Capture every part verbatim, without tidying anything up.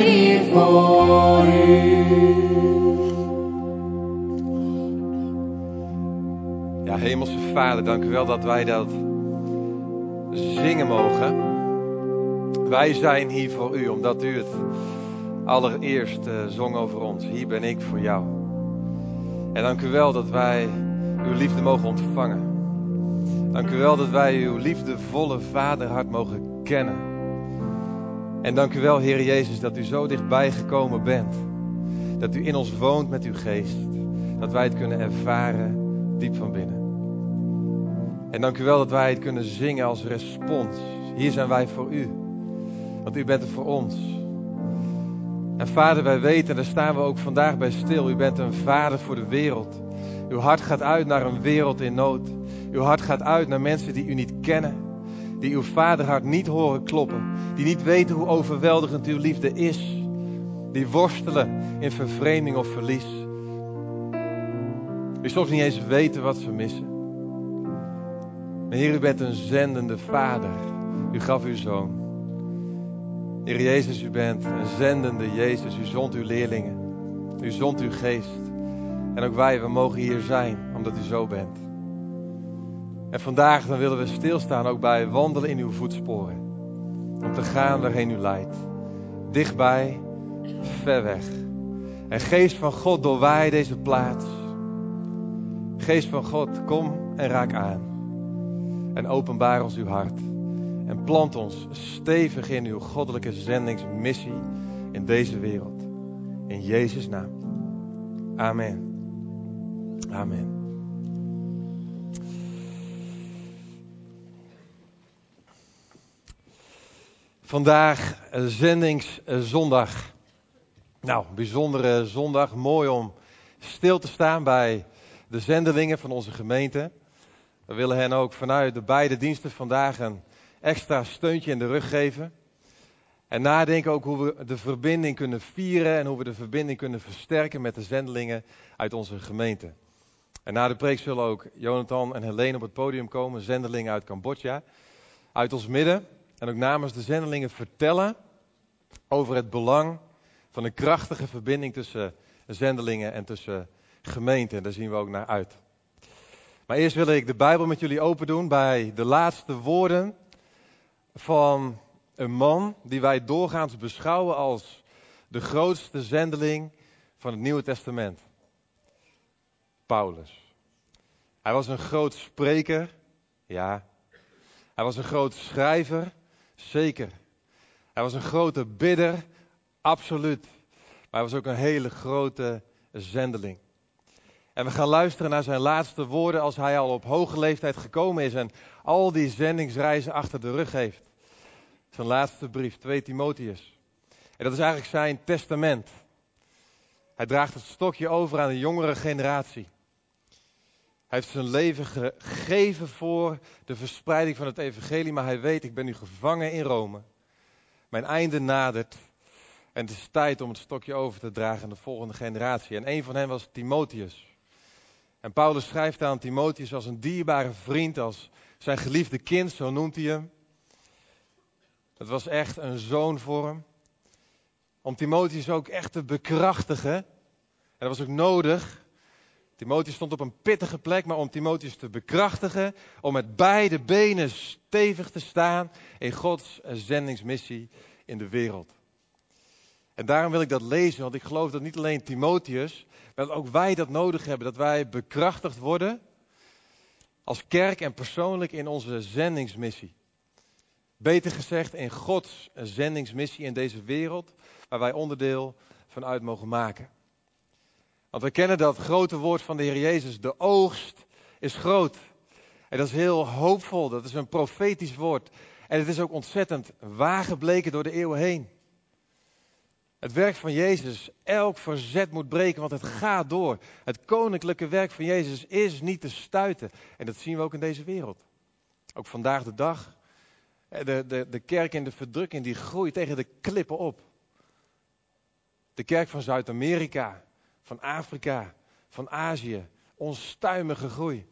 zijn hier voor u. Ja, Hemelse Vader, dank u wel dat wij dat zingen mogen. Wij zijn hier voor u, omdat u het allereerst uh, zong over ons. Hier ben ik voor jou. En dank u wel dat wij uw liefde mogen ontvangen. Dank u wel dat wij uw liefdevolle vaderhart mogen kennen. En dank u wel, Heer Jezus, dat u zo dichtbij gekomen bent. Dat u in ons woont met uw geest. Dat wij het kunnen ervaren diep van binnen. En dank u wel dat wij het kunnen zingen als respons. Hier zijn wij voor u. Want u bent er voor ons. En Vader, wij weten, en daar staan we ook vandaag bij stil. U bent een vader voor de wereld. Uw hart gaat uit naar een wereld in nood. Uw hart gaat uit naar mensen die u niet kennen. Die uw vaderhart niet horen kloppen. Die niet weten hoe overweldigend uw liefde is. Die worstelen in vervreemding of verlies. Die soms niet eens weten wat ze missen. Maar Heer, u bent een zendende vader. U gaf uw zoon. Heer Jezus, u bent een zendende Jezus. U zond uw leerlingen. U zond uw geest. En ook wij, we mogen hier zijn, omdat u zo bent. En vandaag dan willen we stilstaan ook bij wandelen in uw voetsporen. Om te gaan waarheen u leidt. Dichtbij, ver weg. En Geest van God, doorwaai deze plaats. Geest van God, kom en raak aan. En openbaar ons uw hart. En plant ons stevig in uw goddelijke zendingsmissie in deze wereld. In Jezus' naam. Amen. Amen. Vandaag zendingszondag. Nou, bijzondere zondag. Mooi om stil te staan bij de zendelingen van onze gemeente. We willen hen ook vanuit de beide diensten vandaag een extra steuntje in de rug geven. En nadenken ook hoe we de verbinding kunnen vieren en hoe we de verbinding kunnen versterken met de zendelingen uit onze gemeente. En na de preek zullen ook Jonathan en Helene op het podium komen, zendelingen uit Cambodja, uit ons midden. En ook namens de zendelingen vertellen over het belang van een krachtige verbinding tussen zendelingen en tussen gemeenten. Daar zien we ook naar uit. Maar eerst wil ik de Bijbel met jullie open doen bij de laatste woorden van een man die wij doorgaans beschouwen als de grootste zendeling van het Nieuwe Testament. Paulus. Hij was een groot spreker, ja. Hij was een groot schrijver, zeker. Hij was een grote bidder, absoluut. Maar hij was ook een hele grote zendeling. En we gaan luisteren naar zijn laatste woorden als hij al op hoge leeftijd gekomen is en al die zendingsreizen achter de rug heeft. Zijn laatste brief, twee Timotheus. En dat is eigenlijk zijn testament. Hij draagt het stokje over aan de jongere generatie. Hij heeft zijn leven gegeven voor de verspreiding van het evangelie, maar hij weet, ik ben nu gevangen in Rome. Mijn einde nadert en het is tijd om het stokje over te dragen aan de volgende generatie. En een van hen was Timotheus. En Paulus schrijft aan Timotheus als een dierbare vriend, als zijn geliefde kind, zo noemt hij hem. Het was echt een zoon voor hem. Om Timotheus ook echt te bekrachtigen. En dat was ook nodig. Timotheus stond op een pittige plek, maar om Timotheus te bekrachtigen, om met beide benen stevig te staan in Gods zendingsmissie in de wereld. En daarom wil ik dat lezen, want ik geloof dat niet alleen Timotheus, maar dat ook wij dat nodig hebben, dat wij bekrachtigd worden als kerk en persoonlijk in onze zendingsmissie. Beter gezegd, in Gods zendingsmissie in deze wereld, waar wij onderdeel van uit mogen maken. Want we kennen dat grote woord van de Heer Jezus, de oogst is groot. En dat is heel hoopvol, dat is een profetisch woord. En het is ook ontzettend waar gebleken door de eeuwen heen. Het werk van Jezus, elk verzet moet breken, want het gaat door. Het koninklijke werk van Jezus is niet te stuiten. En dat zien we ook in deze wereld. Ook vandaag de dag. De, de, de kerk in de verdrukking, die groeit tegen de klippen op. De kerk van Zuid-Amerika, van Afrika, van Azië. Onstuimige groei.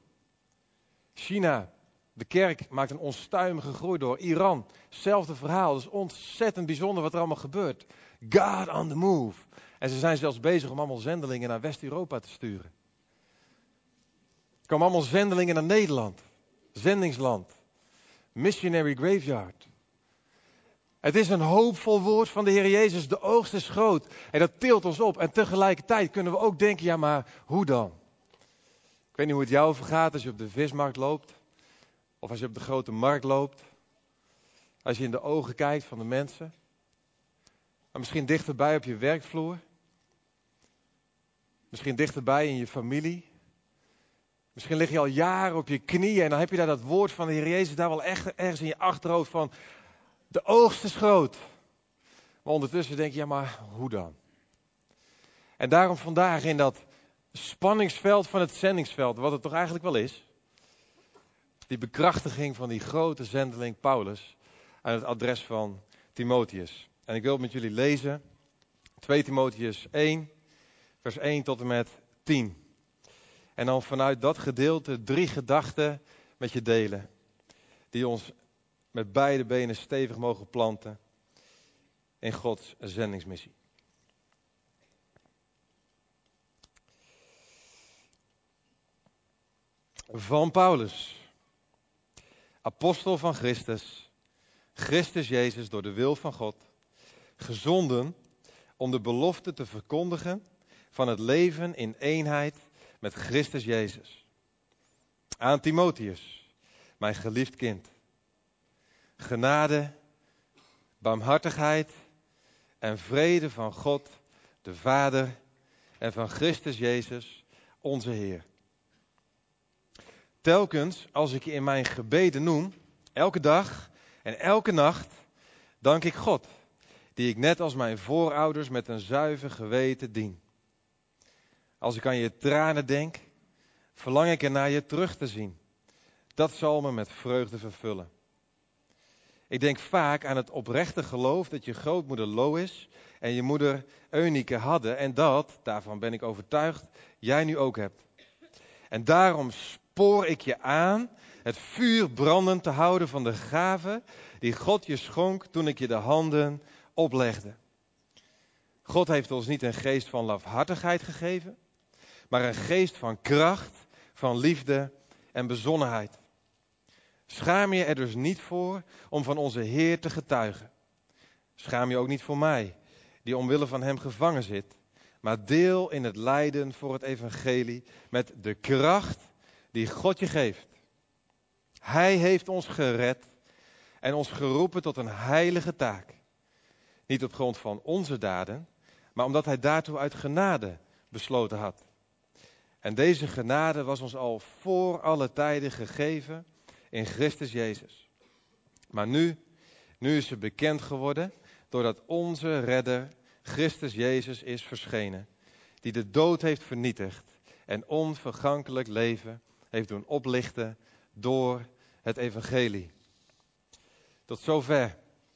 China, de kerk maakt een onstuimige groei door. Iran, hetzelfde verhaal. Het is ontzettend bijzonder wat er allemaal gebeurt. God on the move. En ze zijn zelfs bezig om allemaal zendelingen naar West-Europa te sturen. Er komen allemaal zendelingen naar Nederland. Zendingsland. Missionary graveyard. Het is een hoopvol woord van de Heer Jezus. De oogst is groot. En dat tilt ons op. En tegelijkertijd kunnen we ook denken, ja maar hoe dan? Ik weet niet hoe het jou vergaat als je op de vismarkt loopt. Of als je op de grote markt loopt. Als je in de ogen kijkt van de mensen. Maar misschien dichterbij op je werkvloer. Misschien dichterbij in je familie. Misschien lig je al jaren op je knieën en dan heb je daar dat woord van de Heer Jezus daar wel echt ergens in je achterhoofd van, de oogst is groot. Maar ondertussen denk je, ja maar hoe dan? En daarom vandaag in dat spanningsveld van het zendingsveld, wat het toch eigenlijk wel is, die bekrachtiging van die grote zendeling Paulus aan het adres van Timotheus. En ik wil met jullie lezen twee Timotheus één, vers één tot en met tien. En dan vanuit dat gedeelte drie gedachten met je delen. Die ons met beide benen stevig mogen planten in Gods zendingsmissie. Van Paulus, apostel van Christus, Christus Jezus door de wil van God, gezonden om de belofte te verkondigen van het leven in eenheid met Christus Jezus. Aan Timotheus, mijn geliefd kind. Genade, barmhartigheid en vrede van God, de Vader en van Christus Jezus, onze Heer. Telkens als ik je in mijn gebeden noem, elke dag en elke nacht, dank ik God, die ik net als mijn voorouders met een zuiver geweten dien. Als ik aan je tranen denk, verlang ik ernaar je terug te zien. Dat zal me met vreugde vervullen. Ik denk vaak aan het oprechte geloof dat je grootmoeder Lois en je moeder Eunike hadden. En dat, daarvan ben ik overtuigd, jij nu ook hebt. En daarom spoor ik je aan het vuur brandend te houden van de gave die God je schonk toen ik je de handen oplegde. God heeft ons niet een geest van lafhartigheid gegeven, maar een geest van kracht, van liefde en bezonnenheid. Schaam je er dus niet voor om van onze Heer te getuigen. Schaam je ook niet voor mij, die omwille van hem gevangen zit, maar deel in het lijden voor het evangelie met de kracht die God je geeft. Hij heeft ons gered en ons geroepen tot een heilige taak. Niet op grond van onze daden, maar omdat hij daartoe uit genade besloten had. En deze genade was ons al voor alle tijden gegeven in Christus Jezus. Maar nu, nu is ze bekend geworden doordat onze redder Christus Jezus is verschenen. Die de dood heeft vernietigd en onvergankelijk leven heeft doen oplichten door het evangelie. Tot zover.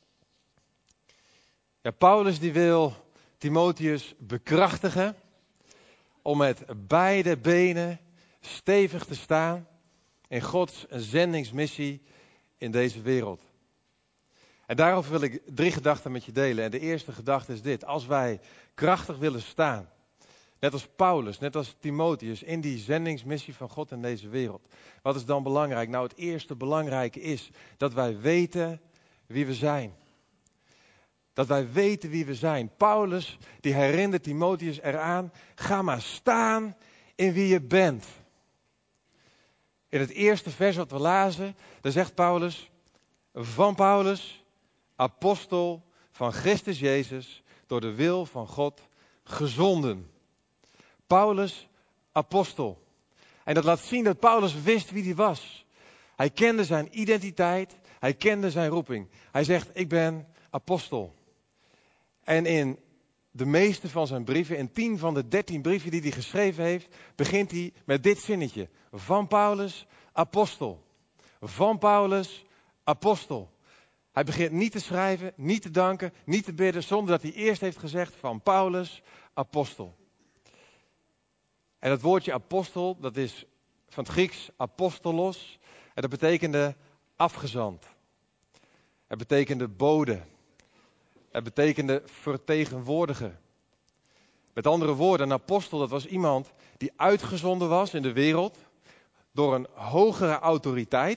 Ja, Paulus die wil Timotheus bekrachtigen om met beide benen stevig te staan in Gods zendingsmissie in deze wereld. En daarover wil ik drie gedachten met je delen. En de eerste gedachte is dit. Als wij krachtig willen staan, net als Paulus, net als Timotheus, in die zendingsmissie van God in deze wereld. Wat is dan belangrijk? Nou, het eerste belangrijke is dat wij weten wie we zijn. Dat wij weten wie we zijn. Paulus, die herinnert Timotheus eraan, ga maar staan in wie je bent. In het eerste vers wat we lazen, daar zegt Paulus, van Paulus, apostel van Christus Jezus, door de wil van God gezonden. Paulus, apostel. En dat laat zien dat Paulus wist wie hij was. Hij kende zijn identiteit, hij kende zijn roeping. Hij zegt, ik ben apostel. En in de meeste van zijn brieven, in tien van de dertien brieven die hij geschreven heeft, begint hij met dit zinnetje. Van Paulus, apostel. Van Paulus, apostel. Hij begint niet te schrijven, niet te danken, niet te bidden, zonder dat hij eerst heeft gezegd van Paulus, apostel. En dat woordje apostel, dat is van het Grieks apostolos. En dat betekende afgezand. Het betekende bode. Het betekende vertegenwoordiger. Met andere woorden, een apostel, dat was iemand die uitgezonden was in de wereld door een hogere autoriteit.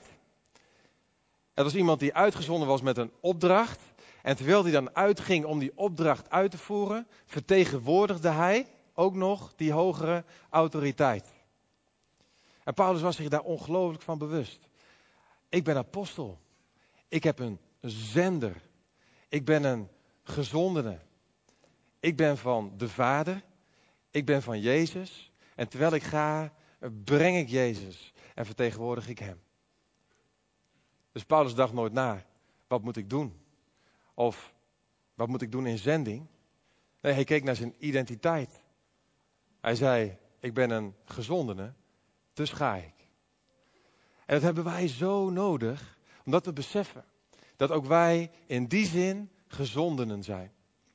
Het was iemand die uitgezonden was met een opdracht. En terwijl hij dan uitging om die opdracht uit te voeren, vertegenwoordigde hij ook nog die hogere autoriteit. En Paulus was zich daar ongelooflijk van bewust. Ik ben apostel. Ik heb een zender. Ik ben een gezondene. Ik ben van de Vader. Ik ben van Jezus. En terwijl ik ga, breng ik Jezus en vertegenwoordig ik hem. Dus Paulus dacht nooit na, wat moet ik doen? Of wat moet ik doen in zending? Nee, hij keek naar zijn identiteit. Hij zei, ik ben een gezondene, dus ga ik. En dat hebben wij zo nodig, omdat we beseffen dat ook wij in die zin gezondenen zijn.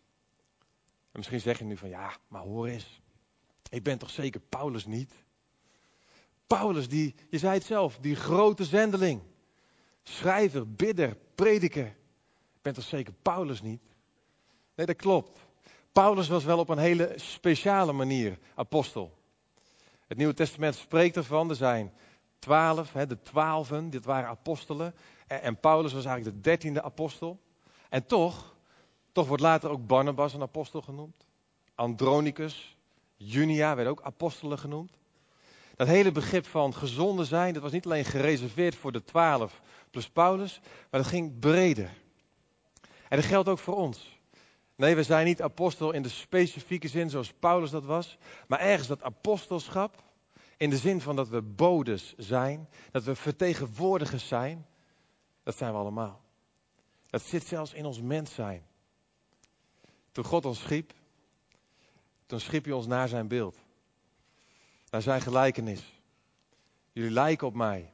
En misschien zeg je nu van, ja, maar hoor eens, ik ben toch zeker Paulus niet? Paulus, die, je zei het zelf, die grote zendeling. Schrijver, bidder, prediker. Ik ben toch zeker Paulus niet? Nee, dat klopt. Paulus was wel op een hele speciale manier apostel. Het Nieuwe Testament spreekt ervan, er zijn twaalf, hè, de twaalfen, dit waren apostelen. En, en Paulus was eigenlijk de dertiende apostel. En toch, toch wordt later ook Barnabas een apostel genoemd. Andronicus, Junia werden ook apostelen genoemd. Dat hele begrip van gezonden zijn, dat was niet alleen gereserveerd voor de twaalf plus Paulus, maar dat ging breder. En dat geldt ook voor ons. Nee, we zijn niet apostel in de specifieke zin zoals Paulus dat was, maar ergens dat apostelschap, in de zin van dat we bodes zijn, dat we vertegenwoordigers zijn, dat zijn we allemaal. Dat zit zelfs in ons mens zijn. Toen God ons schiep, toen schiep hij ons naar zijn beeld. Naar zijn gelijkenis. Jullie lijken op mij.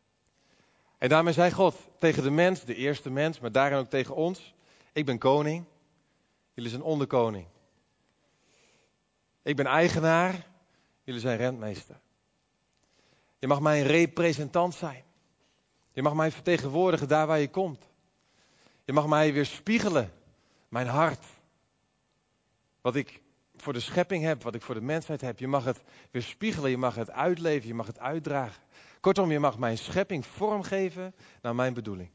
En daarmee zei God tegen de mens, de eerste mens, maar daarin ook tegen ons. Ik ben koning, jullie zijn onderkoning. Ik ben eigenaar, jullie zijn rentmeester. Je mag mijn representant zijn. Je mag mij vertegenwoordigen daar waar je komt. Je mag mij weerspiegelen, mijn hart. Wat ik voor de schepping heb, wat ik voor de mensheid heb. Je mag het weerspiegelen, je mag het uitleven, je mag het uitdragen. Kortom, je mag mijn schepping vormgeven naar mijn bedoeling.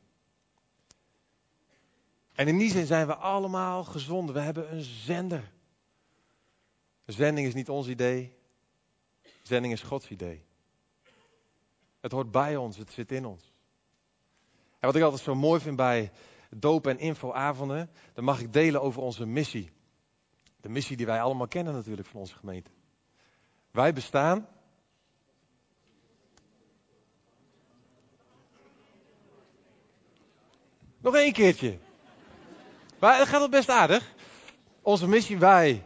En in die zin zijn we allemaal gezonden. We hebben een zender. Zending is niet ons idee. Zending is Gods idee. Het hoort bij ons, het zit in ons. En wat ik altijd zo mooi vind bij doop- en infoavonden, dan mag ik delen over onze missie. De missie die wij allemaal kennen natuurlijk van onze gemeente. Wij bestaan. Nog één keertje. Maar het gaat al best aardig. Onze missie, wij.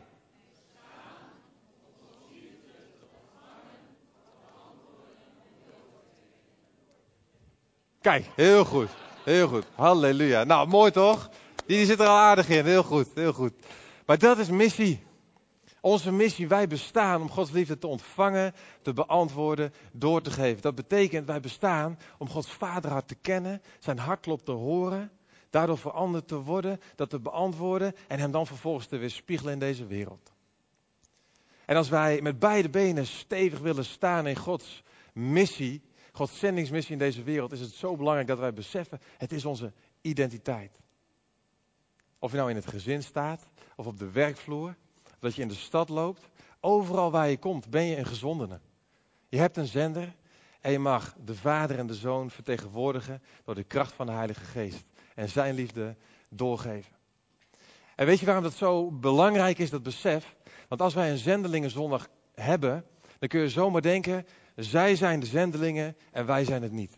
Kijk, heel goed. Heel goed. Halleluja. Nou, mooi toch? Die, die zit er al aardig in. Heel goed, heel goed. Maar dat is missie. Onze missie, wij bestaan om Gods liefde te ontvangen, te beantwoorden, door te geven. Dat betekent, wij bestaan om Gods vaderhart te kennen, zijn hartklop te horen, daardoor veranderd te worden, dat te beantwoorden en hem dan vervolgens te weerspiegelen in deze wereld. En als wij met beide benen stevig willen staan in Gods missie, Gods zendingsmissie in deze wereld, is het zo belangrijk dat wij beseffen, het is onze identiteit. Of je nou in het gezin staat, of op de werkvloer, of dat je in de stad loopt, overal waar je komt ben je een gezondene. Je hebt een zender en je mag de Vader en de Zoon vertegenwoordigen door de kracht van de Heilige Geest en zijn liefde doorgeven. En weet je waarom dat zo belangrijk is, dat besef? Want als wij een zendelingenzondag hebben, dan kun je zomaar denken, zij zijn de zendelingen en wij zijn het niet.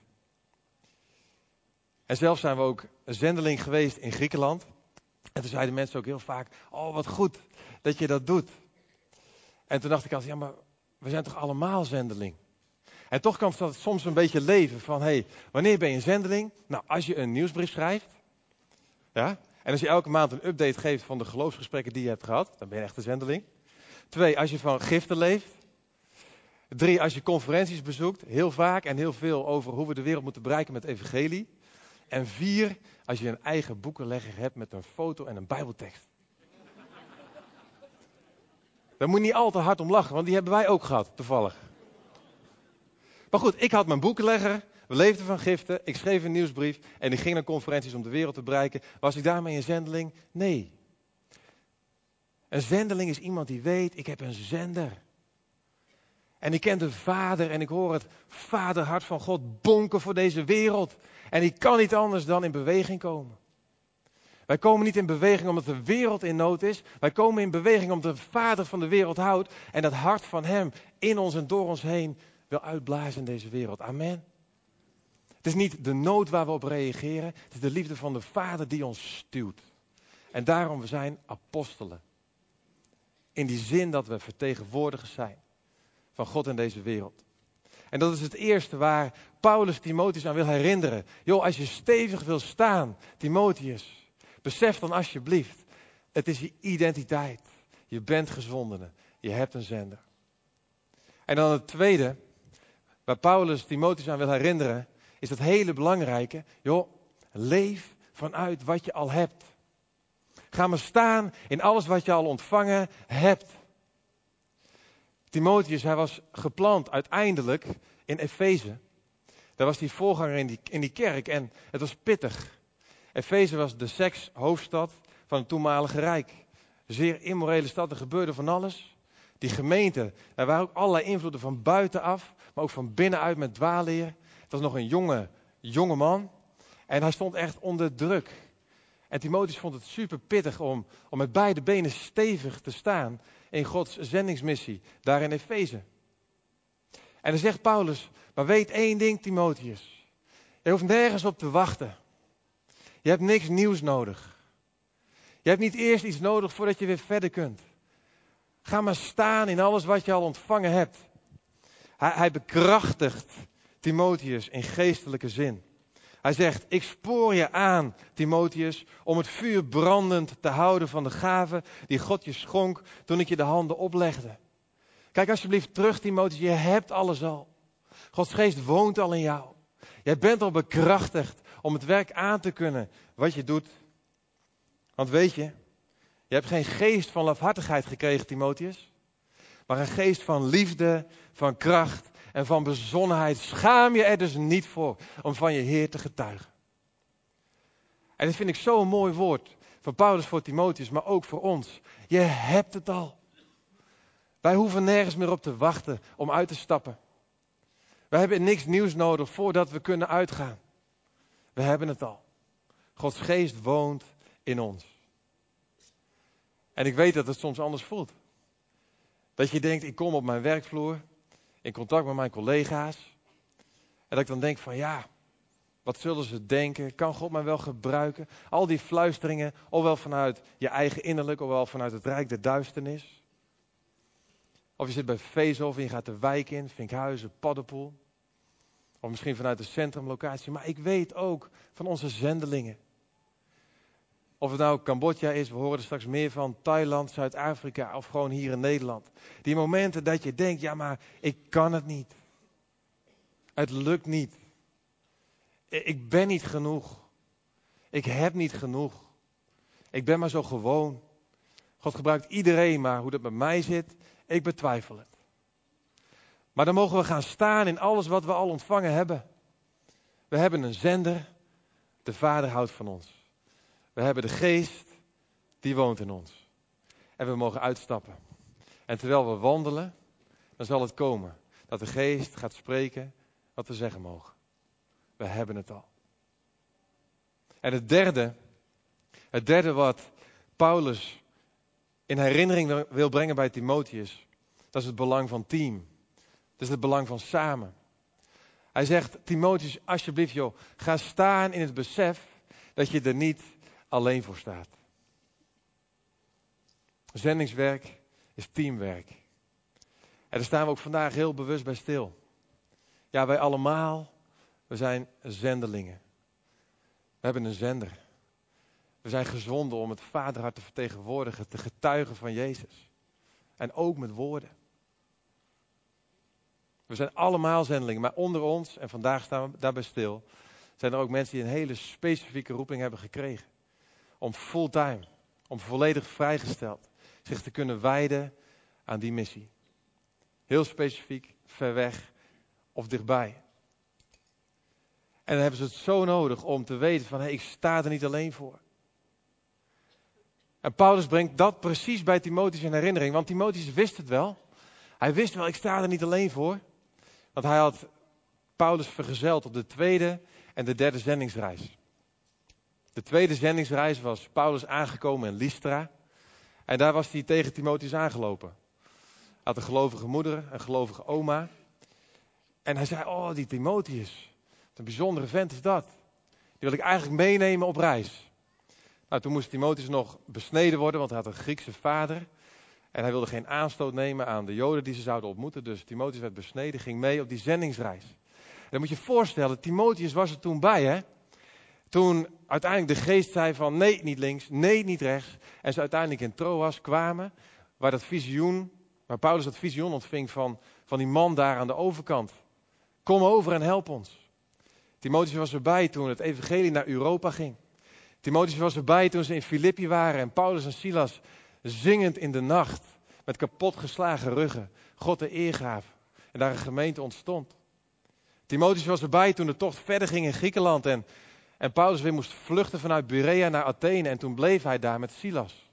En zelf zijn we ook een zendeling geweest in Griekenland. En toen zeiden mensen ook heel vaak, oh wat goed dat je dat doet. En toen dacht ik altijd, ja maar we zijn toch allemaal zendeling. En toch kan het soms een beetje leven van, hé, hey, wanneer ben je een zendeling? Nou, als je een nieuwsbrief schrijft, ja, en als je elke maand een update geeft van de geloofsgesprekken die je hebt gehad, dan ben je echt een zendeling. Twee, als je van giften leeft. Drie, als je conferenties bezoekt, heel vaak en heel veel over hoe we de wereld moeten bereiken met evangelie. En vier, als je een eigen boekenlegger hebt met een foto en een bijbeltekst. Daar moet je niet al te hard om lachen, want die hebben wij ook gehad, toevallig. Maar goed, ik had mijn boekenlegger, we leefden van giften, ik schreef een nieuwsbrief en ik ging naar conferenties om de wereld te bereiken. Was ik daarmee een zendeling? Nee. Een zendeling is iemand die weet, ik heb een zender. En ik ken de Vader en ik hoor het vaderhart van God bonken voor deze wereld. En ik kan niet anders dan in beweging komen. Wij komen niet in beweging omdat de wereld in nood is. Wij komen in beweging omdat de Vader van de wereld houdt. En dat hart van Hem in ons en door ons heen wil uitblazen in deze wereld. Amen. Het is niet de nood waar we op reageren. Het is de liefde van de Vader die ons stuwt. En daarom we zijn apostelen. In die zin dat we vertegenwoordigers zijn van God in deze wereld. En dat is het eerste waar Paulus Timotheus aan wil herinneren. Joh, als je stevig wil staan, Timotheus, besef dan alsjeblieft, het is je identiteit. Je bent gezondene, je hebt een zender. En dan het tweede, waar Paulus Timotheus aan wil herinneren, is dat hele belangrijke. Joh, leef vanuit wat je al hebt. Ga maar staan in alles wat je al ontvangen hebt. Timotheus, hij was geplant uiteindelijk in Efeze. Daar was hij voorganger in die, in die kerk en het was pittig. Efeze was de sekshoofdstad van het toenmalige rijk. Een zeer immorele stad, er gebeurde van alles. Die gemeente, er waren ook allerlei invloeden van buitenaf, maar ook van binnenuit met dwaalleer. Het was nog een jonge, jonge man en hij stond echt onder druk. En Timotheus vond het super pittig om, om met beide benen stevig te staan in Gods zendingsmissie, daar in Efeze. En dan zegt Paulus, maar weet één ding Timotheus, je hoeft nergens op te wachten. Je hebt niks nieuws nodig. Je hebt niet eerst iets nodig voordat je weer verder kunt. Ga maar staan in alles wat je al ontvangen hebt. Hij, hij bekrachtigt Timotheus in geestelijke zin. Hij zegt, ik spoor je aan, Timotheus, om het vuur brandend te houden van de gave die God je schonk toen ik je de handen oplegde. Kijk alsjeblieft terug, Timotheus, je hebt alles al. Gods geest woont al in jou. Jij bent al bekrachtigd om het werk aan te kunnen wat je doet. Want weet je, je hebt geen geest van lafhartigheid gekregen, Timotheus, maar een geest van liefde, van kracht en van bezonnenheid. Schaam je er dus niet voor om van je Heer te getuigen. En dat vind ik zo'n mooi woord van Paulus voor Timotheus, maar ook voor ons. Je hebt het al. Wij hoeven nergens meer op te wachten om uit te stappen. Wij hebben niks nieuws nodig voordat we kunnen uitgaan. We hebben het al. Gods geest woont in ons. En ik weet dat het soms anders voelt. Dat je denkt, ik kom op mijn werkvloer, in contact met mijn collega's. En dat ik dan denk van ja, wat zullen ze denken? Kan God mij wel gebruiken? Al die fluisteringen, ofwel vanuit je eigen innerlijk, ofwel vanuit het rijk der duisternis. Of je zit bij Vezel en je gaat de wijk in, Vinkhuizen, Paddepoel. Of misschien vanuit de centrumlocatie. Maar ik weet ook van onze zendelingen. Of het nou Cambodja is, we horen er straks meer van, Thailand, Zuid-Afrika of gewoon hier in Nederland. Die momenten dat je denkt, ja maar ik kan het niet. Het lukt niet. Ik ben niet genoeg. Ik heb niet genoeg. Ik ben maar zo gewoon. God gebruikt iedereen, maar hoe dat met mij zit, ik betwijfel het. Maar dan mogen we gaan staan in alles wat we al ontvangen hebben. We hebben een zender, de Vader houdt van ons. We hebben de Geest, die woont in ons. En we mogen uitstappen. En terwijl we wandelen, dan zal het komen dat de Geest gaat spreken wat we zeggen mogen. We hebben het al. En het derde, het derde wat Paulus in herinnering wil brengen bij Timotheus, dat is het belang van team. Dat is het belang van samen. Hij zegt, Timotheus, alsjeblieft joh, ga staan in het besef dat je er niet alleen voor staat. Zendingswerk is teamwerk. En daar staan we ook vandaag heel bewust bij stil. Ja, wij allemaal, we zijn zendelingen. We hebben een zender. We zijn gezonden om het vaderhart te vertegenwoordigen, te getuigen van Jezus. En ook met woorden. We zijn allemaal zendelingen, maar onder ons, en vandaag staan we daarbij stil, zijn er ook mensen die een hele specifieke roeping hebben gekregen. Om fulltime, om volledig vrijgesteld, zich te kunnen wijden aan die missie. Heel specifiek, ver weg of dichtbij. En dan hebben ze het zo nodig om te weten van, hé, ik sta er niet alleen voor. En Paulus brengt dat precies bij Timotheus in herinnering, want Timotheus wist het wel. Hij wist wel, ik sta er niet alleen voor. Want hij had Paulus vergezeld op de tweede en de derde zendingsreis. De tweede zendingsreis was Paulus aangekomen in Lystra. En daar was hij tegen Timotheus aangelopen. Hij had een gelovige moeder, een gelovige oma. En hij zei, oh, die Timotheus, wat een bijzondere vent is dat. Die wil ik eigenlijk meenemen op reis. Nou, toen moest Timotheus nog besneden worden, want hij had een Griekse vader. En hij wilde geen aanstoot nemen aan de Joden die ze zouden ontmoeten. Dus Timotheus werd besneden, ging mee op die zendingsreis. En dan moet je je voorstellen, Timotheus was er toen bij, hè. Toen uiteindelijk de geest zei van nee, niet links, nee, niet rechts. En ze uiteindelijk in Troas kwamen, waar dat visioen, waar Paulus dat visioen ontving van, van die man daar aan de overkant. Kom over en help ons. Timotheus was erbij toen het evangelie naar Europa ging. Timotheus was erbij toen ze in Filippi waren en Paulus en Silas zingend in de nacht, met kapotgeslagen ruggen, God de eer gaven. En daar een gemeente ontstond. Timotheus was erbij toen de tocht verder ging in Griekenland en, en Paulus weer moest vluchten vanuit Berea naar Athene en toen bleef hij daar met Silas.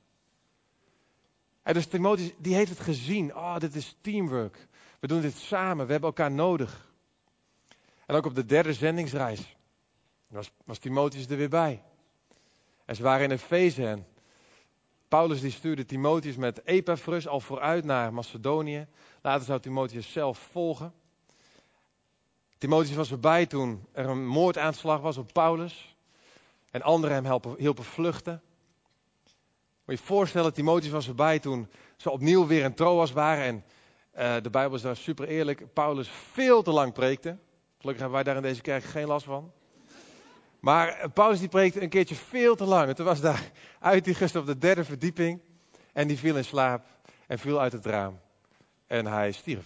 En dus Timotheus, die heeft het gezien. Oh, dit is teamwork. We doen dit samen, we hebben elkaar nodig. En ook op de derde zendingsreis was, was Timotheus er weer bij. En ze waren in Efeze en Paulus die stuurde Timotheus met Epaphras al vooruit naar Macedonië. Later zou Timotheus zelf volgen. Timotheus was erbij toen er een moordaanslag was op Paulus. En anderen hem helpen, hielpen vluchten. Moet je je voorstellen, Timotheus was erbij toen ze opnieuw weer in Troas waren. En uh, de Bijbel is daar super eerlijk. Paulus veel te lang preekte. Gelukkig hebben wij daar in deze kerk geen last van. Maar Paulus die preekte een keertje veel te lang. En toen was daar Eutychus op de derde verdieping. En die viel in slaap en viel uit het raam. En hij stierf.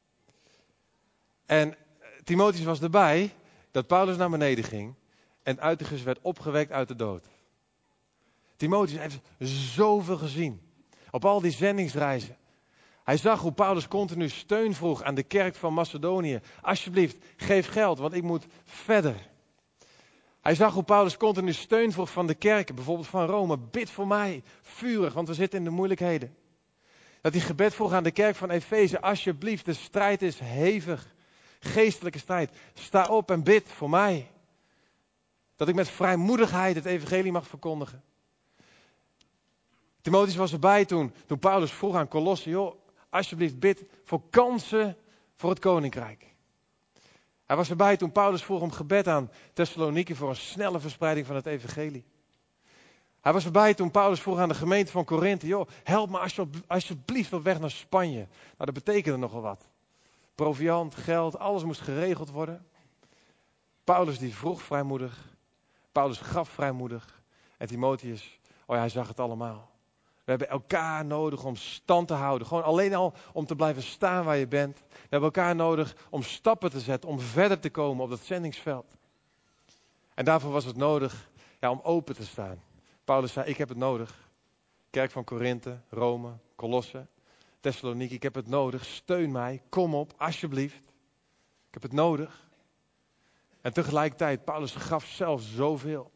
En Timotheus was erbij dat Paulus naar beneden ging. En Eutychus werd opgewekt uit de dood. Timotheus heeft zoveel gezien. Op al die zendingsreizen. Hij zag hoe Paulus continu steun vroeg aan de kerk van Macedonië. Alsjeblieft, geef geld, want ik moet verder. Hij zag hoe Paulus continu steun vroeg van de kerken, bijvoorbeeld van Rome. Bid voor mij, vurig, want we zitten in de moeilijkheden. Dat hij gebed vroeg aan de kerk van Efeze. Alsjeblieft, de strijd is hevig. Geestelijke strijd. Sta op en bid voor mij. Dat ik met vrijmoedigheid het evangelie mag verkondigen. Timotheus was erbij toen, toen Paulus vroeg aan Colosse. Joh, alsjeblieft bid voor kansen voor het koninkrijk. Hij was erbij toen Paulus vroeg om gebed aan Thessaloniki voor een snelle verspreiding van het evangelie. Hij was erbij toen Paulus vroeg aan de gemeente van Korinthe. Joh, help me alsjeblieft op weg naar Spanje. Nou, dat betekende nogal wat. Proviant, geld, alles moest geregeld worden. Paulus die vroeg vrijmoedig. Paulus gaf vrijmoedig. En Timotheus, oh ja, hij zag het allemaal. We hebben elkaar nodig om stand te houden. Gewoon alleen al om te blijven staan waar je bent. We hebben elkaar nodig om stappen te zetten, om verder te komen op dat zendingsveld. En daarvoor was het nodig ja, om open te staan. Paulus zei, ik heb het nodig. Kerk van Korinthe, Rome, Colosse, Thessaloniki, ik heb het nodig. Steun mij, kom op, alsjeblieft. Ik heb het nodig. En tegelijkertijd, Paulus gaf zelf zoveel.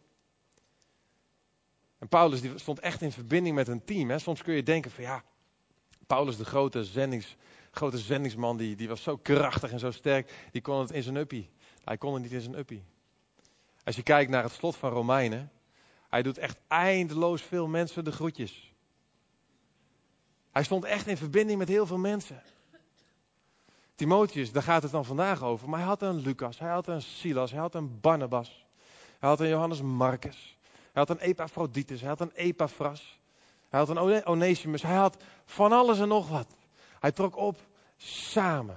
En Paulus die stond echt in verbinding met een team. Hè. Soms kun je denken van ja, Paulus de grote, zendings, grote zendingsman, die, die was zo krachtig en zo sterk. Die kon het in zijn uppie. Hij kon het niet in zijn uppie. Als je kijkt naar het slot van Romeinen. Hij doet echt eindeloos veel mensen de groetjes. Hij stond echt in verbinding met heel veel mensen. Timotheus, daar gaat het dan vandaag over. Maar hij had een Lucas, hij had een Silas, hij had een Barnabas. Hij had een Johannes Marcus. Hij had een Epaphroditus, hij had een Epaphras. Hij had een Onesimus, hij had van alles en nog wat. Hij trok op samen.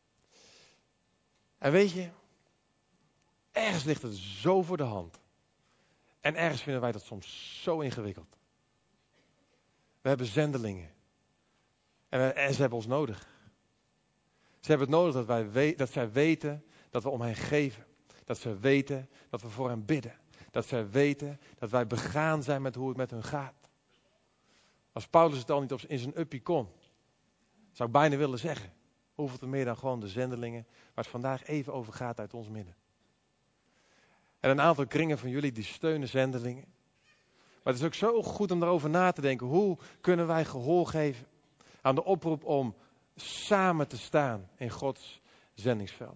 En weet je, ergens ligt het zo voor de hand. En ergens vinden wij dat soms zo ingewikkeld. We hebben zendelingen. En, we, en ze hebben ons nodig. Ze hebben het nodig dat, wij we, dat zij weten dat we om hen geven. Dat zij weten dat we voor hen bidden. Dat zij weten dat wij begaan zijn met hoe het met hun gaat. Als Paulus het al niet op in zijn uppie kon, zou ik bijna willen zeggen. Hoeveel te meer dan gewoon de zendelingen waar het vandaag even over gaat uit ons midden. En een aantal kringen van jullie die steunen zendelingen. Maar het is ook zo goed om daarover na te denken. Hoe kunnen wij gehoor geven aan de oproep om samen te staan in Gods zendingsveld.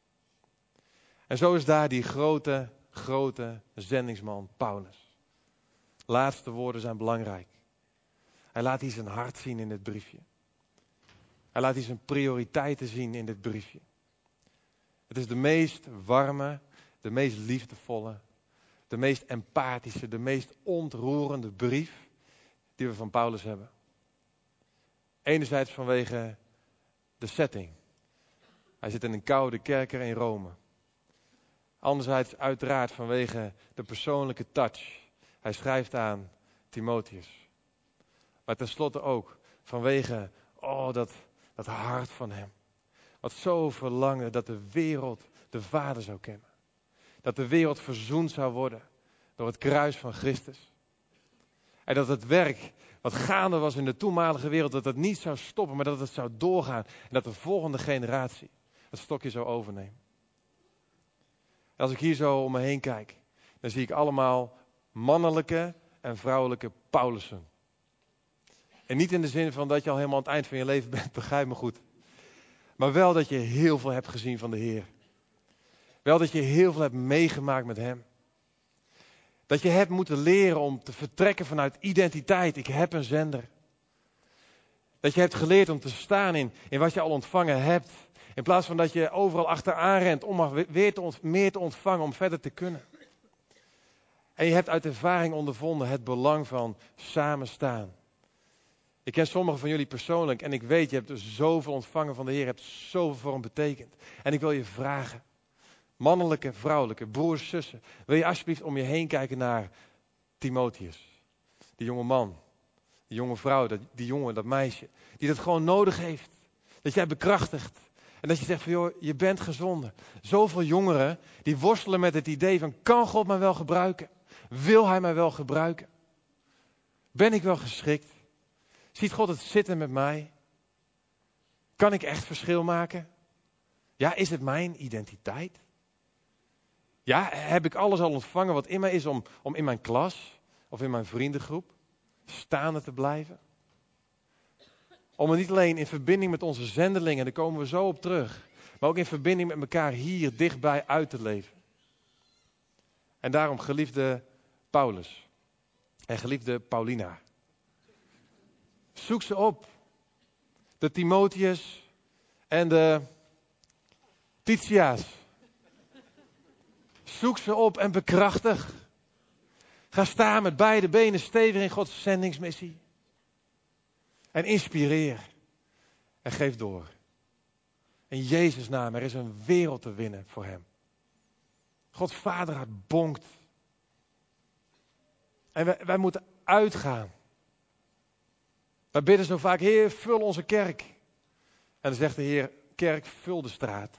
En zo is daar die grote, grote zendingsman Paulus. Laatste woorden zijn belangrijk. Hij laat hier zijn hart zien in dit briefje. Hij laat hier zijn prioriteiten zien in dit briefje. Het is de meest warme, de meest liefdevolle, de meest empathische, de meest ontroerende brief die we van Paulus hebben. Enerzijds vanwege de setting. Hij zit in een koude kerker in Rome. Anderzijds uiteraard vanwege de persoonlijke touch. Hij schrijft aan Timotheus. Maar tenslotte ook vanwege oh, dat, dat hart van hem. Wat zo verlangde dat de wereld de Vader zou kennen. Dat de wereld verzoend zou worden door het kruis van Christus. En dat het werk wat gaande was in de toenmalige wereld, dat het niet zou stoppen, maar dat het zou doorgaan. En dat de volgende generatie het stokje zou overnemen. En als ik hier zo om me heen kijk, dan zie ik allemaal mannelijke en vrouwelijke Paulussen. En niet in de zin van dat je al helemaal aan het eind van je leven bent, begrijp me goed. Maar wel dat je heel veel hebt gezien van de Heer. Wel dat je heel veel hebt meegemaakt met Hem. Dat je hebt moeten leren om te vertrekken vanuit identiteit. Ik heb een zender. Dat je hebt geleerd om te staan in, in wat je al ontvangen hebt. In plaats van dat je overal achteraan rent om maar weer te ont, meer te ontvangen om verder te kunnen. En je hebt uit ervaring ondervonden het belang van samen staan. Ik ken sommigen van jullie persoonlijk en ik weet, je hebt dus zoveel ontvangen van de Heer. Je hebt zoveel voor hem betekend. En ik wil je vragen, mannelijke, vrouwelijke, broers, zussen. Wil je alsjeblieft om je heen kijken naar Timotheus. Die jonge man, die jonge vrouw, dat, die jongen, dat meisje. Die dat gewoon nodig heeft. Dat jij bekrachtigt. En dat je zegt van joh, je bent gezonden. Zoveel jongeren die worstelen met het idee van kan God mij wel gebruiken? Wil hij mij wel gebruiken? Ben ik wel geschikt? Ziet God het zitten met mij? Kan ik echt verschil maken? Ja, is het mijn identiteit? Ja, heb ik alles al ontvangen wat in mij is om, om in mijn klas of in mijn vriendengroep staande te blijven? Om er niet alleen in verbinding met onze zendelingen, daar komen we zo op terug, maar ook in verbinding met elkaar hier dichtbij uit te leven. En daarom geliefde Paulus en geliefde Paulina. Zoek ze op. De Timotheus en de Titia's. Zoek ze op en bekrachtig. Ga staan met beide benen stevig in Gods zendingsmissie. En inspireer. En geef door. In Jezus' naam, er is een wereld te winnen voor hem. Gods vaderhart bonkt. En wij, wij moeten uitgaan. Wij bidden zo vaak, Heer, vul onze kerk. En dan zegt de Heer, kerk, vul de straat.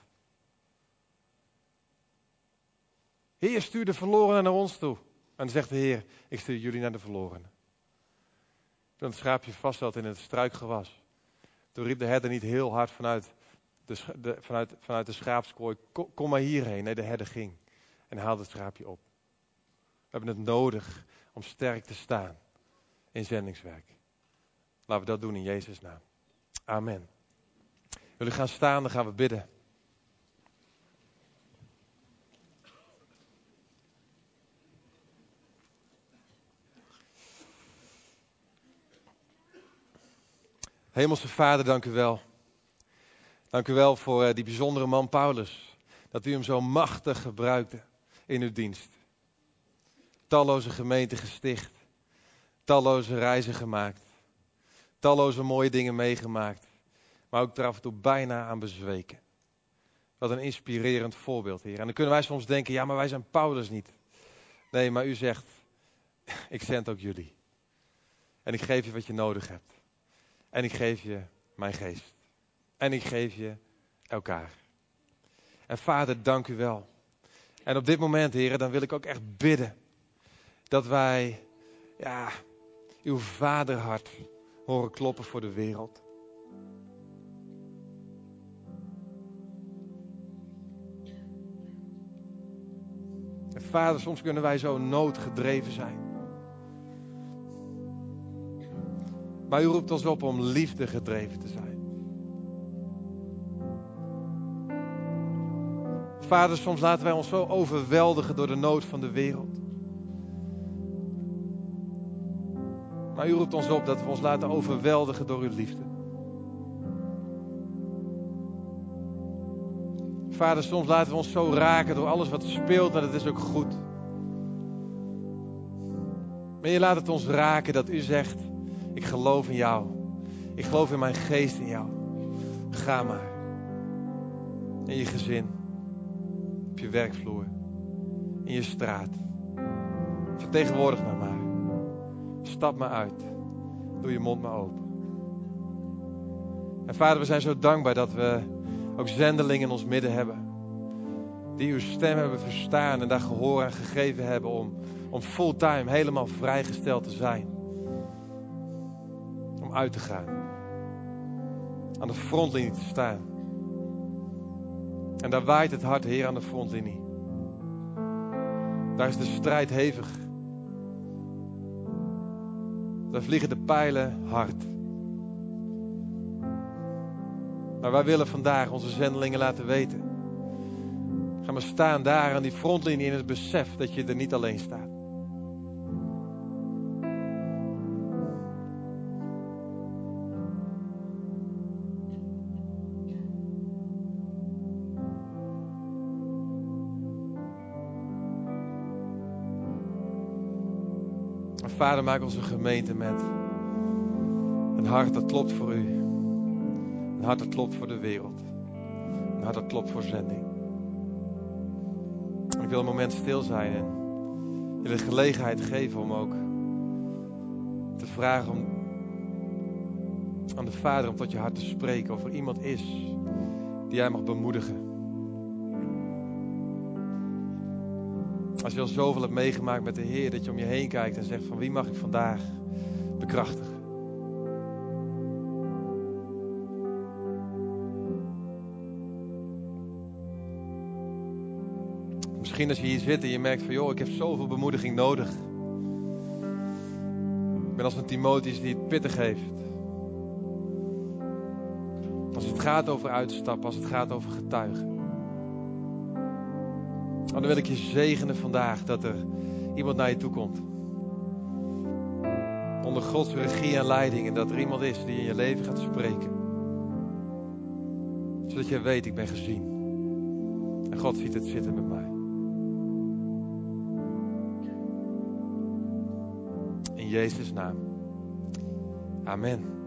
Heer, stuur de verlorenen naar ons toe. En dan zegt de Heer, ik stuur jullie naar de verlorenen. Toen het schaapje vast zat in het struikgewas. Toen riep de herder niet heel hard vanuit de, de, vanuit, vanuit de schaapskooi, kom, kom maar hierheen. Nee, de herder ging en haalde het schaapje op. We hebben het nodig om sterk te staan in zendingswerk. Laten we dat doen in Jezus' naam. Amen. Jullie gaan staan, dan gaan we bidden. Hemelse Vader, dank u wel. Dank u wel voor uh, die bijzondere man Paulus. Dat u hem zo machtig gebruikte in uw dienst. Talloze gemeenten gesticht. Talloze reizen gemaakt. Talloze mooie dingen meegemaakt. Maar ook er af en toe bijna aan bezweken. Wat een inspirerend voorbeeld, Heer. En dan kunnen wij soms denken, ja, maar wij zijn Paulus niet. Nee, maar u zegt, ik zend ook jullie. En ik geef je wat je nodig hebt. En ik geef je mijn geest. En ik geef je elkaar. En Vader, dank u wel. En op dit moment, heren, dan wil ik ook echt bidden dat wij, ja, uw vaderhart horen kloppen voor de wereld. En Vader, soms kunnen wij zo noodgedreven zijn. Maar u roept ons op om liefde gedreven te zijn. Vader, soms laten wij ons zo overweldigen door de nood van de wereld. Maar u roept ons op dat we ons laten overweldigen door uw liefde. Vader, soms laten we ons zo raken door alles wat speelt, maar dat is ook goed. Maar je laat het ons raken dat u zegt, ik geloof in jou. Ik geloof in mijn geest in jou. Ga maar. In je gezin. Op je werkvloer. In je straat. Vertegenwoordig me maar. Stap maar uit. Doe je mond maar open. En Vader, we zijn zo dankbaar dat we ook zendelingen in ons midden hebben. Die uw stem hebben verstaan en daar gehoor aan gegeven hebben om, om fulltime helemaal vrijgesteld te zijn. Om uit te gaan. Aan de frontlinie te staan. En daar waait het hart, Heer, aan de frontlinie. Daar is de strijd hevig. Daar vliegen de pijlen hard. Maar wij willen vandaag onze zendelingen laten weten. Ga maar staan daar aan die frontlinie in het besef dat je er niet alleen staat. Vader, maak onze gemeente met een hart dat klopt voor u. Een hart dat klopt voor de wereld. Een hart dat klopt voor zending. Ik wil een moment stil zijn en je de gelegenheid geven om ook te vragen om aan de Vader om tot je hart te spreken of er iemand is die jij mag bemoedigen. Als je al zoveel hebt meegemaakt met de Heer, dat je om je heen kijkt en zegt van wie mag ik vandaag bekrachtigen. Misschien als je hier zit en je merkt van joh, ik heb zoveel bemoediging nodig. Ik ben als een Timotheus die het pittig heeft. Als het gaat over uitstappen, als het gaat over getuigen. Oh, dan wil ik je zegenen vandaag dat er iemand naar je toe komt. Onder Gods regie en leiding. En dat er iemand is die in je leven gaat spreken. Zodat je weet, ik ben gezien. En God ziet het zitten met mij. In Jezus' naam. Amen.